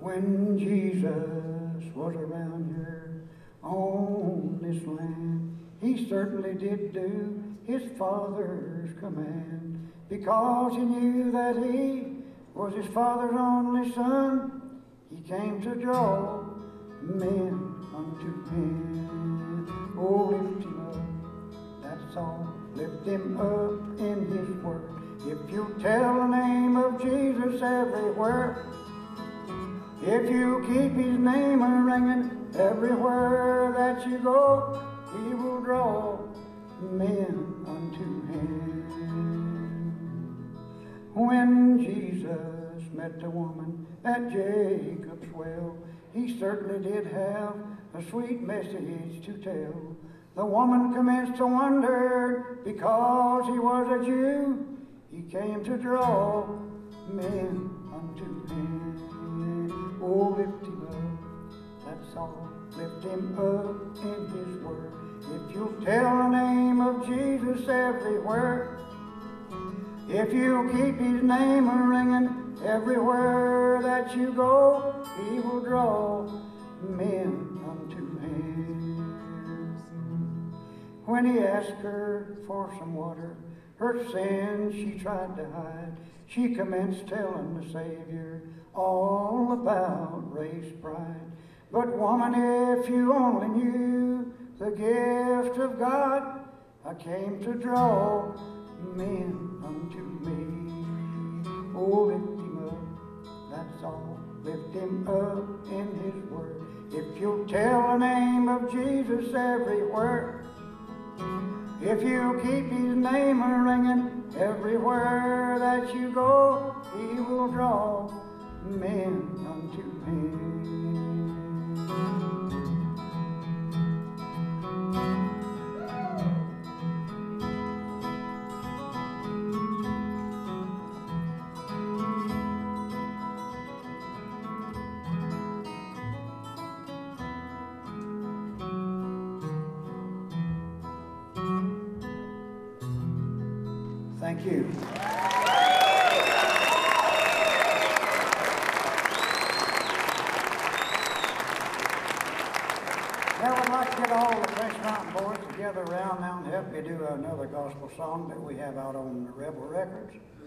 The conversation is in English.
when Jesus was around here on this land. He certainly did do his Father's command, because he knew that he was his Father's only Son. He came to draw men unto him. Oh, lift him up, that's all. Lift him up in his word. If you tell the name of Jesus everywhere, if you keep his name a-ringing everywhere that you go, he will draw men unto him. When Jesus met the woman at Jacob's well, he certainly did have a sweet message to tell. The woman commenced to wonder, because he was a Jew, he came to draw men unto him. Oh, lift him up, that's all. Lift him up in his word. If you'll tell the name of Jesus everywhere, if you keep his name a-ringing everywhere that you go, he will draw men unto him. When he asked her for some water, her sins she tried to hide, she commenced telling the Savior all about race pride. But woman, if you only knew the gift of God, I came to draw men unto me. Oh, lift him up, that's all. Lift him up in his word. If you'll tell the name of Jesus everywhere, if you keep his name a-ringing everywhere that you go, he will draw men unto him. Thank you. Now I'd like to get all the Fresh Mountain boys together around now and help me do another gospel song that we have out on the Rebel Records.